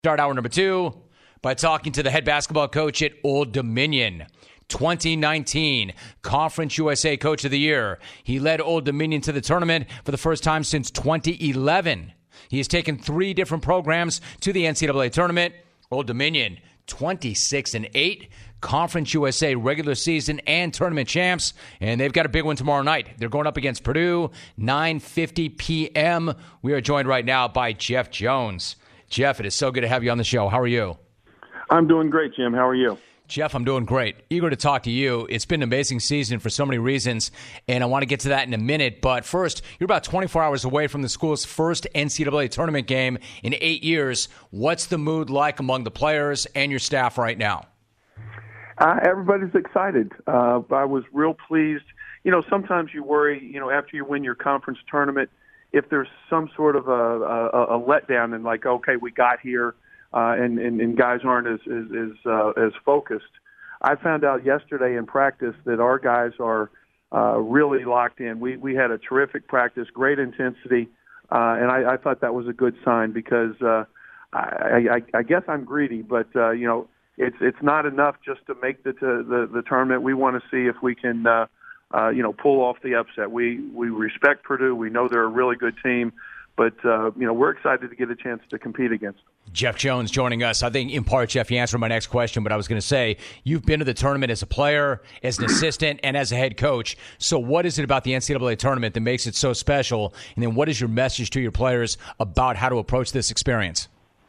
Start hour number 2 by talking to the head basketball coach at Old Dominion. 2019 Conference USA Coach of the Year. He led Old Dominion to the tournament for the first time since 2011. He has taken 3 different programs to the NCAA tournament. Old Dominion, 26-8. Conference USA regular season and tournament champs, and they've got a big one tomorrow night. They're going up against Purdue, 9:50 p.m. We are joined right now by Jeff Jones. Jeff, it is so good to have you on the show. How are you? I'm doing great, Jim. How are you? Jeff, I'm doing great. Eager to talk to you. It's been an amazing season for so many reasons, and I want to get to that in a minute. But first, you're about 24 hours away from the school's first NCAA tournament game in 8 years. What's the mood like among the players and your staff right now? Everybody's excited. I was real pleased. You know, sometimes you worry, after you win your conference tournament, if there's some sort of a letdown and like, okay, we got here, and guys aren't as focused. I found out yesterday in practice that our guys are really locked in. We had a terrific practice, great intensity, and I thought that was a good sign because I guess I'm greedy, but it's not enough just to make the tournament. We want to see if we can pull off the upset. We respect Purdue. We know they're a really good team, but we're excited to get a chance to compete against them. Jeff Jones joining us. I think in part, Jeff, you answered my next question, but I was going to say you've been to the tournament as a player, as an assistant, and as a head coach. So what is it about the NCAA tournament that makes it so special? And then what is your message to your players about how to approach this experience?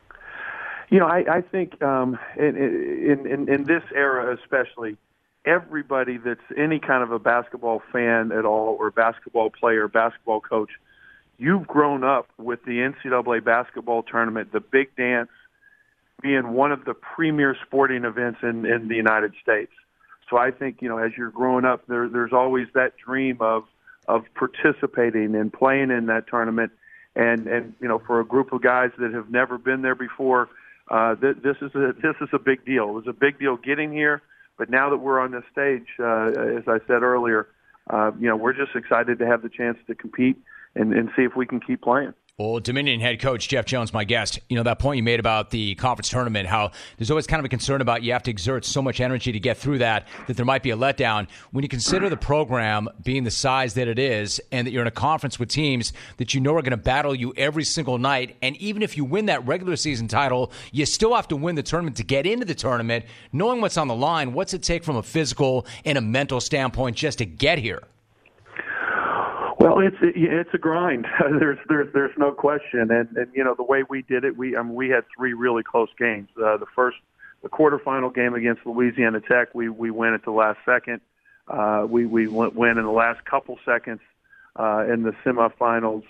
I think in this era especially, everybody that's any kind of a basketball fan at all or basketball player, basketball coach, you've grown up with the NCAA basketball tournament, the big dance being one of the premier sporting events in the United States. So I think, as you're growing up, there's always that dream of participating and playing in that tournament. And for a group of guys that have never been there before, this is a big deal. It was a big deal getting here. But now that we're on this stage, as I said earlier, we're just excited to have the chance to compete and see if we can keep playing. Old Dominion head coach Jeff Jones, my guest. That point you made about the conference tournament, how there's always kind of a concern about you have to exert so much energy to get through that there might be a letdown. When you consider the program being the size that it is and that you're in a conference with teams that are going to battle you every single night, and even if you win that regular season title, you still have to win the tournament to get into the tournament. Knowing what's on the line, what's it take from a physical and a mental standpoint just to get here? Well, it's a grind. There's no question, and the way we did it, we had 3 really close games. The quarterfinal game against Louisiana Tech, we win at the last second. We win in the last couple seconds in the semifinals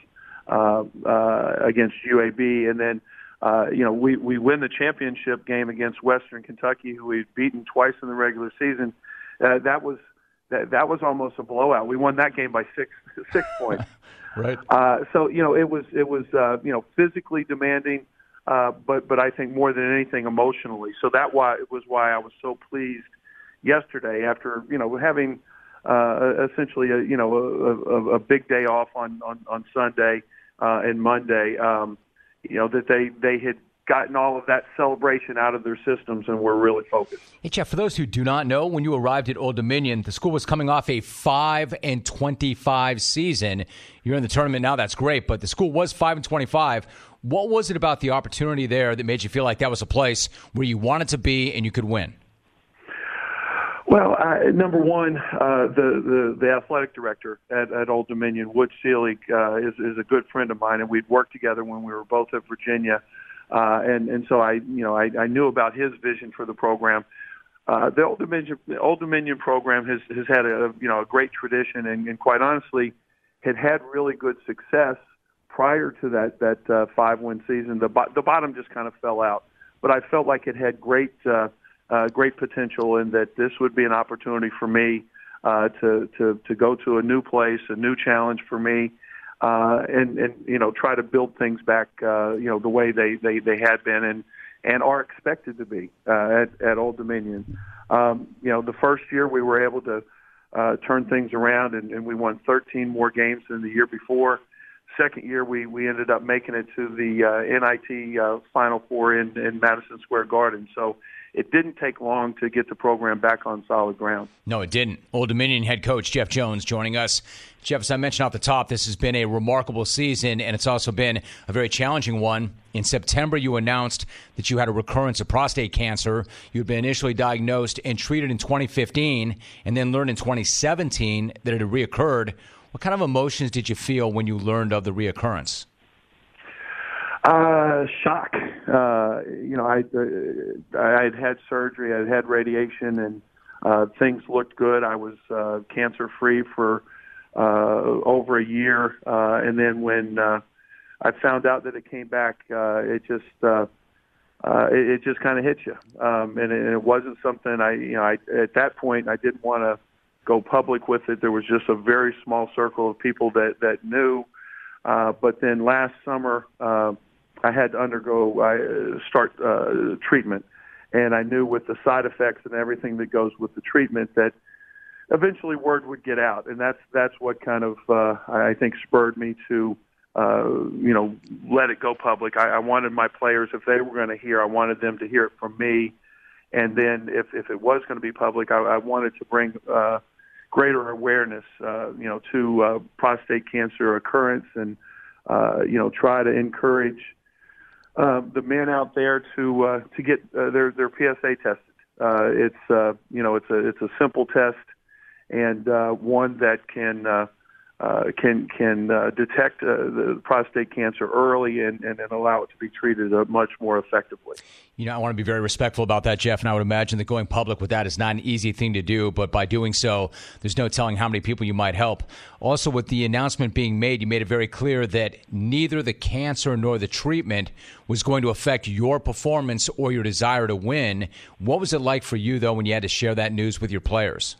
against UAB, and then we win the championship game against Western Kentucky, who we'd beaten twice in the regular season. That was almost a blowout. We won that game by six points. Right. So it was physically demanding, but I think more than anything emotionally. So was why I was so pleased yesterday after having essentially a big day off on Sunday and Monday. That they had gotten all of that celebration out of their systems and were really focused. Hey, Jeff, for those who do not know, when you arrived at Old Dominion, the school was coming off a 5-25 season. You're in the tournament now, that's great, but the school was 5-25. What was it about the opportunity there that made you feel like that was a place where you wanted to be and you could win? Well, number one, the athletic director at Old Dominion, Wood Selig, is a good friend of mine, and we'd worked together when we were both at Virginia. And so I knew about his vision for the program. The Old Dominion program has had a great tradition, and quite honestly, had really good success prior to that 5-win season. The bottom just kind of fell out, but I felt like it had great potential, and that this would be an opportunity for me to go to a new place, a new challenge for me. And try to build things back, the way they had been and are expected to be at Old Dominion. The first year we were able to turn things around, and we won 13 more games than the year before. second year, we ended up making it to the NIT Final Four in Madison Square Garden. So it didn't take long to get the program back on solid ground. No, it didn't. Old Dominion head coach Jeff Jones joining us. Jeff, as I mentioned off the top, this has been a remarkable season, and it's also been a very challenging one. In September, you announced that you had a recurrence of prostate cancer. You had been initially diagnosed and treated in 2015, and then learned in 2017 that it had reoccurred. What kind of emotions did you feel when you learned of the reoccurrence? Shock. I had surgery, I had radiation, and things looked good. I was cancer-free for over a year, and then when I found out that it came back, it just kind of hit you, and it wasn't something I at that point I didn't want to go public with it. There was just a very small circle of people that knew, but then last summer I had to start treatment, and I knew with the side effects and everything that goes with the treatment that eventually word would get out, and that's what kind of I think spurred me to let it go public. I wanted my players, if they were going to hear, I wanted them to hear it from me, and then if it was going to be public, I wanted to bring greater awareness to prostate cancer occurrence, and try to encourage the men out there to get their PSA tested. It's a simple test, and one that can detect the prostate cancer early and then allow it to be treated much more effectively. I want to be very respectful about that, Jeff, and I would imagine that going public with that is not an easy thing to do, but by doing so, there's no telling how many people you might help. Also, with the announcement being made, you made it very clear that neither the cancer nor the treatment was going to affect your performance or your desire to win. What was it like for you, though, when you had to share that news with your players?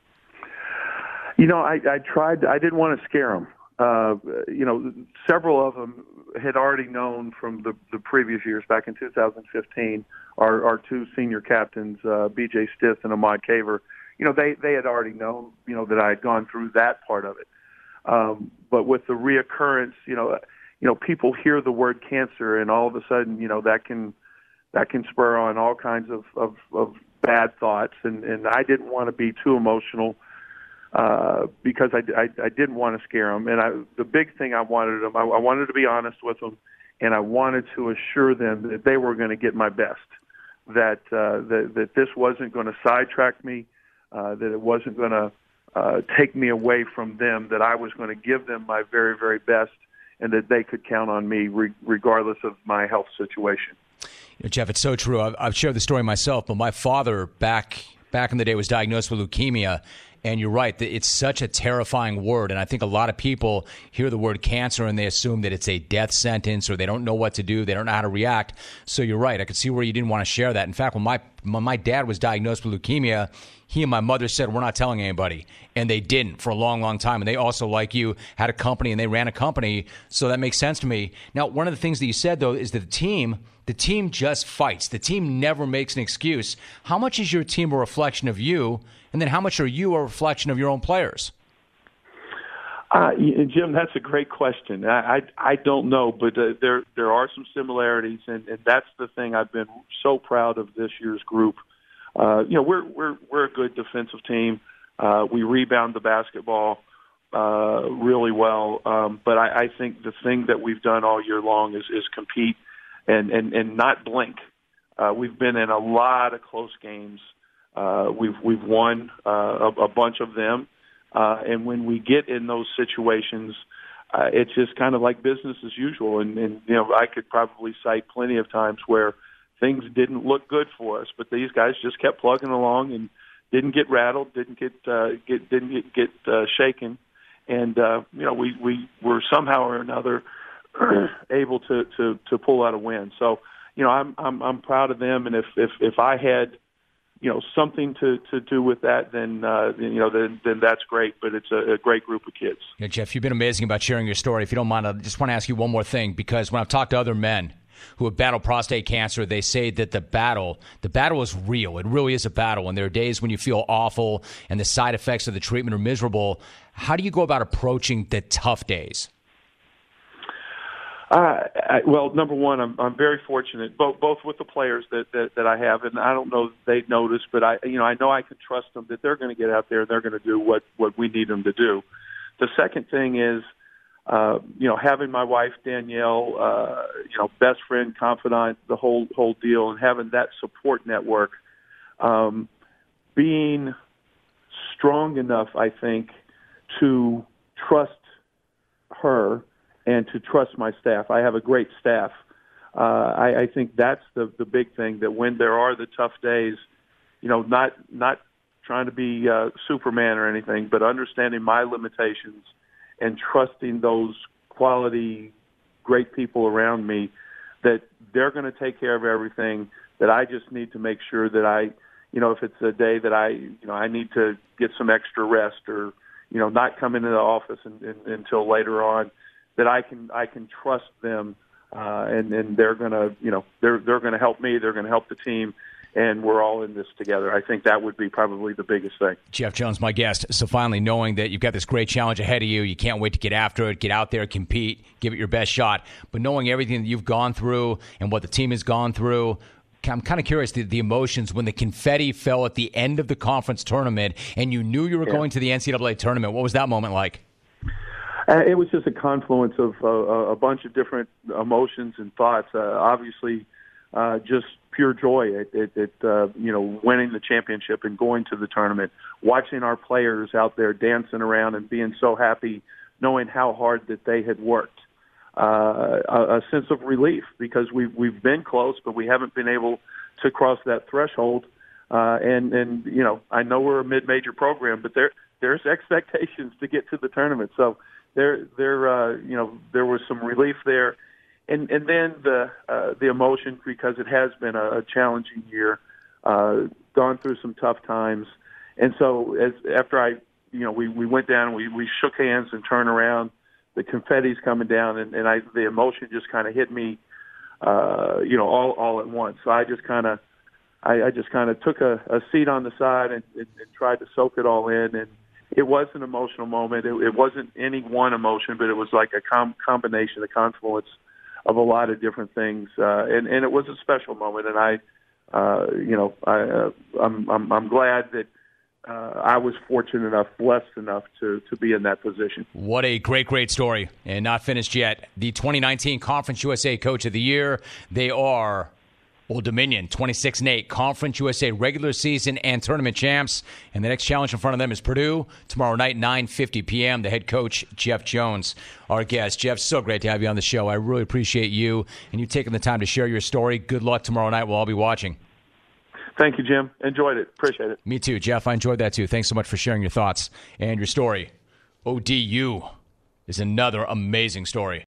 I tried. I didn't want to scare them. Several of them had already known from the previous years. Back in 2015, our two senior captains, B.J. Stith and Ahmad Kaver, they had already known, that I had gone through that part of it. But with the reoccurrence, people hear the word cancer, and all of a sudden, that can spur on all kinds of bad thoughts. And I didn't want to be too emotional. Because I didn't want to scare them, and the big thing I wanted them, I wanted to be honest with them, and I wanted to assure them that they were going to get my best, that this wasn't going to sidetrack me, that it wasn't going to take me away from them, that I was going to give them my very, very best, and that they could count on me regardless of my health situation. Jeff, it's so true. I've shared the story myself, but my father back in the day was diagnosed with leukemia. And you're right, it's such a terrifying word. And I think a lot of people hear the word cancer and they assume that it's a death sentence, or they don't know what to do. They don't know how to react. So you're right. I could see where you didn't want to share that. In fact, when my dad was diagnosed with leukemia, he and my mother said, we're not telling anybody. And they didn't for a long, long time. And they also, like you, had a company and they ran a company. So that makes sense to me. Now, one of the things that you said, though, is that the team just fights. The team never makes an excuse. How much is your team a reflection of you? And then how much are you a reflection of your own players? Jim, that's a great question. I don't know, but there are some similarities, and that's the thing I've been so proud of this year's group. We're a good defensive team. We rebound the basketball really well, but I think the thing that we've done all year long is compete and not blink. We've been in a lot of close games. We've won a bunch of them, and when we get in those situations, it's just kind of like business as usual. And I could probably cite plenty of times where things didn't look good for us, but these guys just kept plugging along and didn't get rattled, didn't get shaken, and we were somehow or another able to pull out a win. So I'm proud of them, and if I had something to do with that, then that's great. But it's a great group of kids. Yeah, Jeff, you've been amazing about sharing your story. If you don't mind, I just want to ask you one more thing, because when I've talked to other men who have battled prostate cancer, they say that the battle is real. It really is a battle, and there are days when you feel awful and the side effects of the treatment are miserable. How do you go about approaching the tough days? Well, number one, I'm very fortunate, both with the players that I have, and I don't know if they've noticed, but I know I can trust them that they're going to get out there and they're going to do what we need them to do. The second thing is, having my wife Danielle, best friend, confidant, the whole deal, and having that support network, being strong enough, I think, to trust her and to trust my staff. I have a great staff. I think that's the big thing, that when there are the tough days, not trying to be Superman or anything, but understanding my limitations and trusting those quality, great people around me, that they're going to take care of everything, that I just need to make sure that I, if it's a day that I need to get some extra rest or, not come into the office until later on, that I can trust them, and they're gonna they're gonna help me. They're gonna help the team, and we're all in this together. I think that would be probably the biggest thing. Jeff Jones, my guest. So finally, knowing that you've got this great challenge ahead of you, you can't wait to get after it, get out there, compete, give it your best shot. But knowing everything that you've gone through and what the team has gone through, I'm kind of curious the emotions when the confetti fell at the end of the conference tournament and you knew you were going to the NCAA tournament. What was that moment like? It was just a confluence of a bunch of different emotions and thoughts. Obviously, just pure joy at winning the championship and going to the tournament, watching our players out there dancing around and being so happy, knowing how hard that they had worked. A sense of relief because we've been close, but we haven't been able to cross that threshold. And I know we're a mid-major program, but there's expectations to get to the tournament. So there was some relief there, and then the emotion, because it has been a challenging year, gone through some tough times, and so after we went down, we shook hands and turned around. The confetti's coming down, and the emotion just kind of hit me, all at once. So I just kind of took a seat on the side and tried to soak it all in. And it was an emotional moment. It wasn't any one emotion, but it was like a combination, a confluence of a lot of different things. And it was a special moment. And I'm glad that I was fortunate enough, blessed enough to be in that position. What a great story. And not finished yet. The 2019 Conference USA Coach of the Year, they are Old Dominion, 26-8, Conference USA regular season and tournament champs. And the next challenge in front of them is Purdue tomorrow night, 9:50 p.m. The head coach, Jeff Jones, our guest. Jeff, so great to have you on the show. I really appreciate you and you taking the time to share your story. Good luck tomorrow night. We'll all be watching. Thank you, Jim. Enjoyed it. Appreciate it. Me too, Jeff. I enjoyed that too. Thanks so much for sharing your thoughts and your story. ODU is another amazing story.